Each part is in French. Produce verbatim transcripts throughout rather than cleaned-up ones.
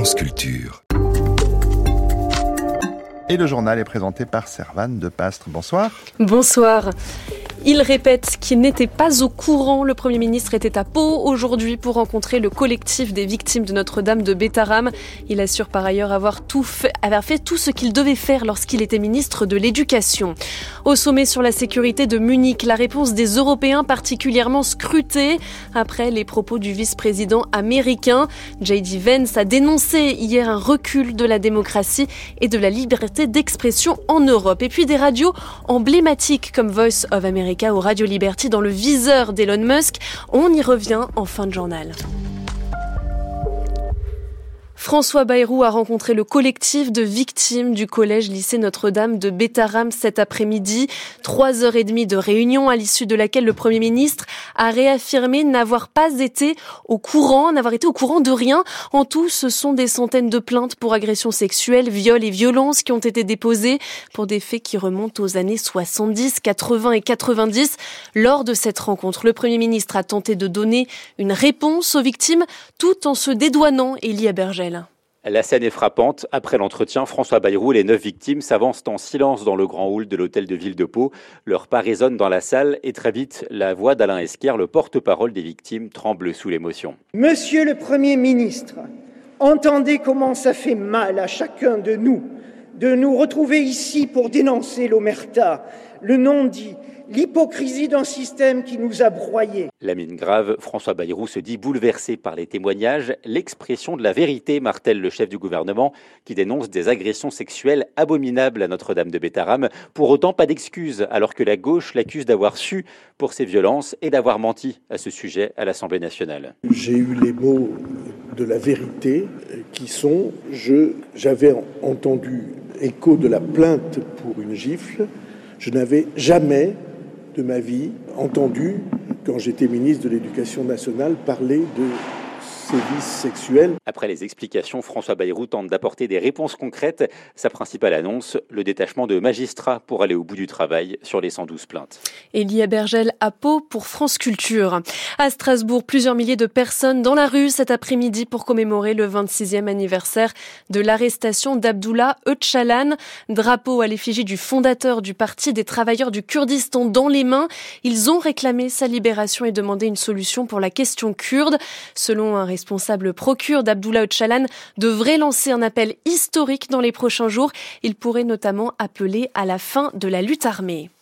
France Culture. Et le journal est présenté par Servane de Pastre. Bonsoir. Bonsoir. Il répète qu'il n'était pas au courant. Le Premier ministre était à Pau aujourd'hui pour rencontrer le collectif des victimes de Notre-Dame de Bétharram. Il assure par ailleurs avoir, tout fait, avoir fait tout ce qu'il devait faire lorsqu'il était ministre de l'Éducation. Au sommet sur la sécurité de Munich, la réponse des Européens particulièrement scrutée après les propos du vice-président américain. J D Vance a dénoncé hier un recul de la démocratie et de la liberté d'expression en Europe. Et puis des radios emblématiques comme Voice of America ou Radio Liberty dans le viseur d'Elon Musk. On y revient en fin de journal. François Bayrou a rencontré le collectif de victimes du collège-lycée Notre-Dame de Bétharram cet après-midi. Trois heures et demie de réunion à l'issue de laquelle le Premier ministre a réaffirmé n'avoir pas été au courant, n'avoir été au courant de rien. En tout, ce sont des centaines de plaintes pour agressions sexuelles, viols et violences qui ont été déposées pour des faits qui remontent aux années soixante-dix, quatre-vingts et quatre-vingt-dix. Lors de cette rencontre, le Premier ministre a tenté de donner une réponse aux victimes tout en se dédouanant. Elie Bergel. La scène est frappante. Après l'entretien, François Bayrou et les neuf victimes s'avancent en silence dans le grand hall de l'hôtel de ville de Pau. Leur pas résonne dans la salle et très vite, la voix d'Alain Esquire, le porte-parole des victimes, tremble sous l'émotion. Monsieur le Premier ministre, entendez comment ça fait mal à chacun de nous de nous retrouver ici pour dénoncer l'omerta, le non-dit, l'hypocrisie d'un système qui nous a broyés. La mine grave, François Bayrou se dit bouleversé par les témoignages, l'expression de la vérité, martèle le chef du gouvernement, qui dénonce des agressions sexuelles abominables à Notre-Dame de Bétharram. Pour autant, pas d'excuses, alors que la gauche l'accuse d'avoir su pour ces violences et d'avoir menti à ce sujet à l'Assemblée nationale. J'ai eu les mots de la vérité qui sont je, j'avais entendu écho de la plainte pour une gifle. Je n'avais jamais de ma vie entendu, quand j'étais ministre de l'Éducation nationale, parler de sévices sexuels. Après les explications, François Bayrou tente d'apporter des réponses concrètes. Sa principale annonce, le détachement de magistrats pour aller au bout du travail sur les cent douze plaintes. Elie Bergel à Pau pour France Culture. À Strasbourg, plusieurs milliers de personnes dans la rue cet après-midi pour commémorer le vingt-sixième anniversaire de l'arrestation d'Abdullah Öcalan. Drapeau à l'effigie du fondateur du Parti des travailleurs du Kurdistan dans les mains. Ils ont réclamé sa libération et demandé une solution pour la question kurde. Selon un responsable pro-kurde, Abdullah Öcalan devrait lancer un appel historique dans les prochains jours. Il pourrait notamment appeler à la fin de la lutte armée.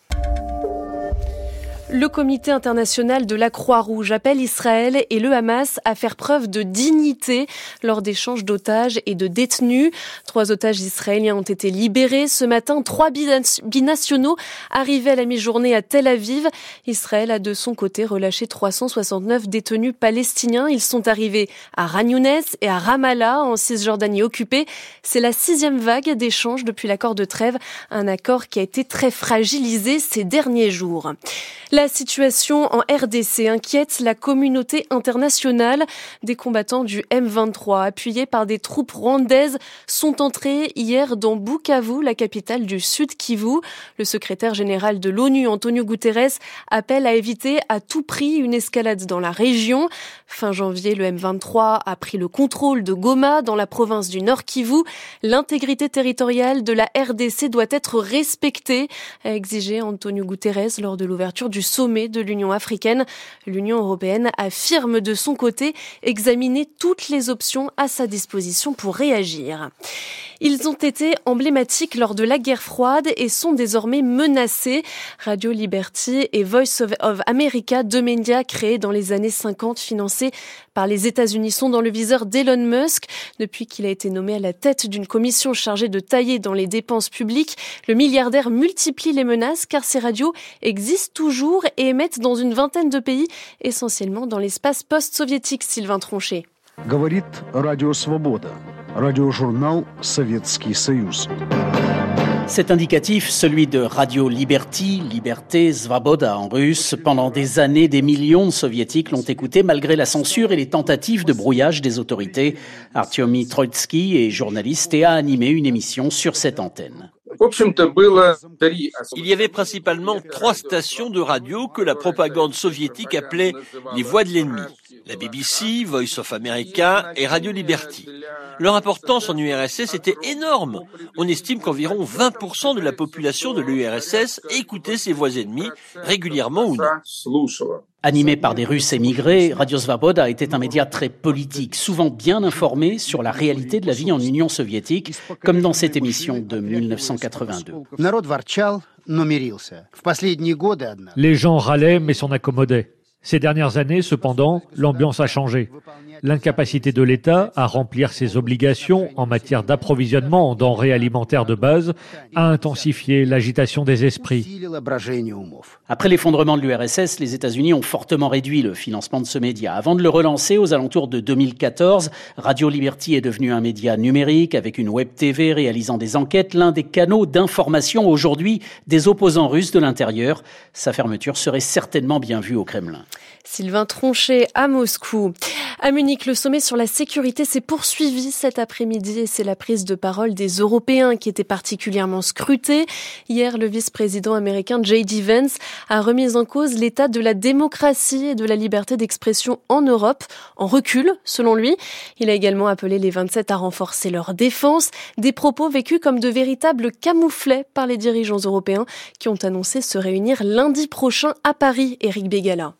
Le comité international de la Croix-Rouge appelle Israël et le Hamas à faire preuve de dignité lors d'échanges d'otages et de détenus. Trois otages israéliens ont été libérés ce matin. Trois binationaux arrivaient à la mi-journée à Tel Aviv. Israël a de son côté relâché trois cent soixante-neuf détenus palestiniens. Ils sont arrivés à Khan Younes et à Ramallah en Cisjordanie occupée. C'est la sixième vague d'échanges depuis l'accord de trêve, un accord qui a été très fragilisé ces derniers jours. La situation en R D C inquiète la communauté internationale. Des combattants du M vingt-trois, appuyés par des troupes rwandaises, sont entrés hier dans Bukavu, la capitale du Sud Kivu. Le secrétaire général de l'ONU, Antonio Guterres, appelle à éviter à tout prix une escalade dans la région. Fin janvier, le M vingt-trois a pris le contrôle de Goma, dans la province du Nord Kivu. L'intégrité territoriale de la R D C doit être respectée, a exigé Antonio Guterres lors de l'ouverture du sommet de l'Union africaine. L'Union européenne affirme de son côté examiner toutes les options à sa disposition pour réagir. Ils ont été emblématiques lors de la guerre froide et sont désormais menacés. Radio Liberty et Voice of America, deux médias créés dans les années cinquante, financés par les États-Unis, sont dans le viseur d'Elon Musk. Depuis qu'il a été nommé à la tête d'une commission chargée de tailler dans les dépenses publiques, le milliardaire multiplie les menaces car ces radios existent toujours et émettent dans une vingtaine de pays, essentiellement dans l'espace post-soviétique. Sylvain Tronchet. Говорит Радио Свобода, радиожурнал Советский Союз. Cet indicatif, celui de Radio Liberty, Liberté, Svoboda en russe, pendant des années, des millions de soviétiques l'ont écouté malgré la censure et les tentatives de brouillage des autorités. Artyomy Troïtsky est journaliste et a animé une émission sur cette antenne. Il y avait principalement trois stations de radio que la propagande soviétique appelait les voix de l'ennemi. la B B C, Voice of America et Radio Liberty. Leur importance en U R S S était énorme. On estime qu'environ vingt pour cent de la population de l'U R S S écoutait ses voix ennemies, régulièrement ou non. Animé par des Russes émigrés, Radio Svaboda était un média très politique, souvent bien informé sur la réalité de la vie en Union soviétique, comme dans cette émission de dix-neuf cent quatre-vingt-deux. Les gens râlaient mais s'en accommodaient. Ces dernières années, cependant, l'ambiance a changé. L'incapacité de l'État à remplir ses obligations en matière d'approvisionnement en denrées alimentaires de base a intensifié l'agitation des esprits. Après l'effondrement de l'U R S S, les États-Unis ont fortement réduit le financement de ce média. Avant de le relancer aux alentours de deux mille quatorze, Radio Liberty est devenu un média numérique avec une web T V réalisant des enquêtes, l'un des canaux d'information aujourd'hui des opposants russes de l'intérieur. Sa fermeture serait certainement bien vue au Kremlin. Sylvain Tronchet à Moscou. À Munich, le sommet sur la sécurité s'est poursuivi cet après-midi et c'est la prise de parole des Européens qui était particulièrement scrutée. Hier, le vice-président américain J D Vance a remis en cause l'état de la démocratie et de la liberté d'expression en Europe, en recul, selon lui. Il a également appelé les vingt-sept à renforcer leur défense, des propos vécus comme de véritables camouflets par les dirigeants européens qui ont annoncé se réunir lundi prochain à Paris. Éric Bégala.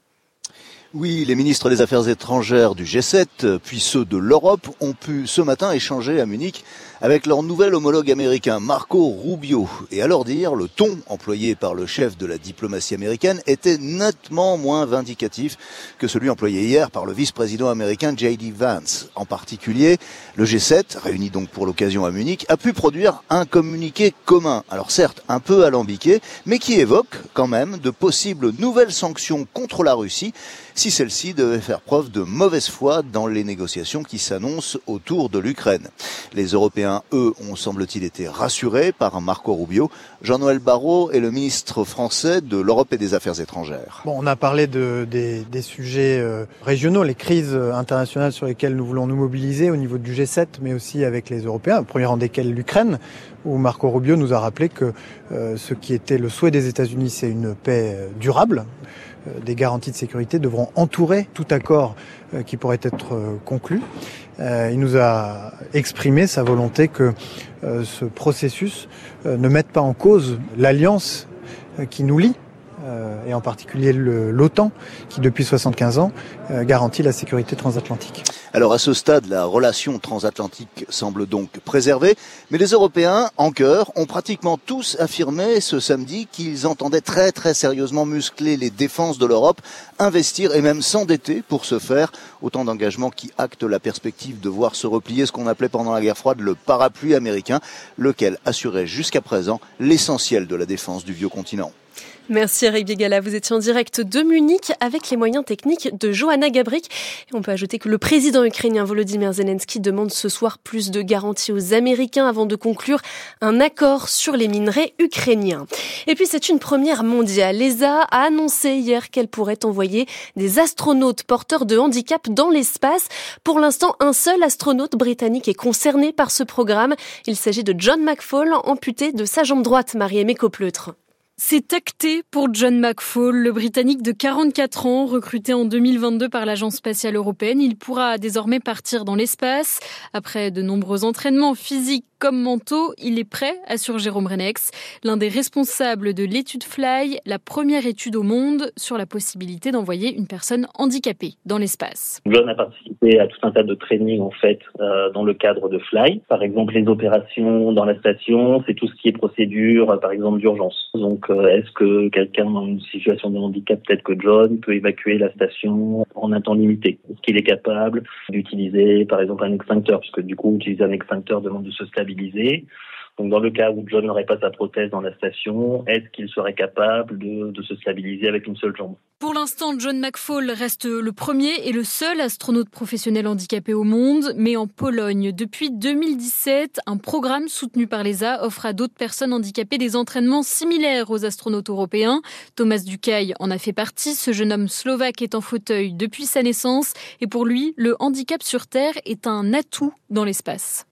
Oui, les ministres des Affaires étrangères du G sept, puis ceux de l'Europe, ont pu ce matin échanger à Munich avec leur nouvel homologue américain, Marco Rubio. Et à leur dire, le ton employé par le chef de la diplomatie américaine était nettement moins vindicatif que celui employé hier par le vice-président américain J D Vance. En particulier, le G sept, réuni donc pour l'occasion à Munich, a pu produire un communiqué commun. Alors certes, un peu alambiqué, mais qui évoque quand même de possibles nouvelles sanctions contre la Russie si celle-ci devait faire preuve de mauvaise foi dans les négociations qui s'annoncent autour de l'Ukraine. Les Européens, eux, ont semble-t-il été rassurés par Marco Rubio. Jean-Noël Barrot est le ministre français de l'Europe et des Affaires étrangères. Bon, on a parlé de, des, des sujets euh, régionaux, les crises internationales sur lesquelles nous voulons nous mobiliser au niveau du G sept, mais aussi avec les Européens, au premier rang desquels l'Ukraine, où Marco Rubio nous a rappelé que euh, ce qui était le souhait des États-Unis, c'est une paix euh, durable. Des garanties de sécurité devront entourer tout accord qui pourrait être conclu. Il nous a exprimé sa volonté que ce processus ne mette pas en cause l'alliance qui nous lie, et en particulier l'OTAN, qui depuis soixante-quinze ans garantit la sécurité transatlantique. Alors à ce stade, la relation transatlantique semble donc préservée, mais les Européens, en chœur, ont pratiquement tous affirmé ce samedi qu'ils entendaient très très sérieusement muscler les défenses de l'Europe, investir et même s'endetter pour ce faire. Autant d'engagements qui actent la perspective de voir se replier ce qu'on appelait pendant la guerre froide le parapluie américain, lequel assurait jusqu'à présent l'essentiel de la défense du vieux continent. Merci Eric Bégala, vous étiez en direct de Munich avec les moyens techniques de Johanna Gabrick. Et on peut ajouter que le président ukrainien Volodymyr Zelensky demande ce soir plus de garanties aux Américains avant de conclure un accord sur les minerais ukrainiens. Et puis c'est une première mondiale. L'E S A a annoncé hier qu'elle pourrait envoyer des astronautes porteurs de handicap dans l'espace. Pour l'instant, un seul astronaute britannique est concerné par ce programme. Il s'agit de John McFall, amputé de sa jambe droite, Marie-Aimée Copleutre. C'est acté pour John McFall, le Britannique de quarante-quatre ans, recruté en deux mille vingt-deux par l'Agence spatiale européenne. Il pourra désormais partir dans l'espace. Après de nombreux entraînements physiques comme mentaux, il est prêt, assure Jérôme Renex, l'un des responsables de l'étude Fly, la première étude au monde sur la possibilité d'envoyer une personne handicapée dans l'espace. John a participé à tout un tas de trainings en fait euh, dans le cadre de Fly. Par exemple, les opérations dans la station, c'est tout ce qui est procédure, par exemple d'urgence. Donc est-ce que quelqu'un dans une situation de handicap tel que John peut évacuer la station en un temps limité? Est-ce qu'il est capable d'utiliser par exemple un extincteur? Puisque du coup, utiliser un extincteur demande de se stabiliser. Donc dans le cas où John n'aurait pas sa prothèse dans la station, est-ce qu'il serait capable de, de se stabiliser avec une seule jambe? Pour l'instant, John McFall reste le premier et le seul astronaute professionnel handicapé au monde, mais en Pologne. Depuis deux mille dix-sept, un programme soutenu par l'E S A offre à d'autres personnes handicapées des entraînements similaires aux astronautes européens. Thomas Ducaille en a fait partie. Ce jeune homme slovaque est en fauteuil depuis sa naissance et pour lui, le handicap sur Terre est un atout dans l'espace.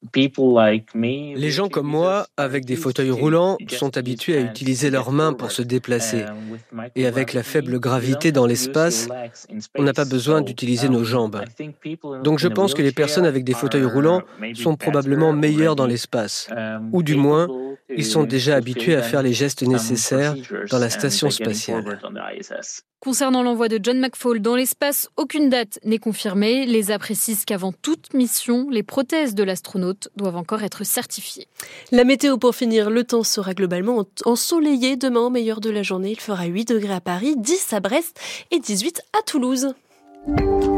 Les gens comme moi, avec des fauteuils roulants, sont habitués à utiliser leurs mains pour se déplacer. Et avec la faible gravité mobilité dans l'espace, on n'a pas besoin d'utiliser nos jambes. Donc je pense que les personnes avec des fauteuils roulants sont probablement meilleures dans l'espace, ou du moins, ils sont déjà habitués à faire les gestes nécessaires dans la station spatiale. Concernant l'envoi de John McFaul dans l'espace, aucune date n'est confirmée. L'E S A précise qu'avant toute mission, les prothèses de l'astronaute doivent encore être certifiées. La météo pour finir, le temps sera globalement ensoleillé. Demain, au meilleur de la journée, il fera huit degrés à Paris, dix à Brest et dix-huit à Toulouse.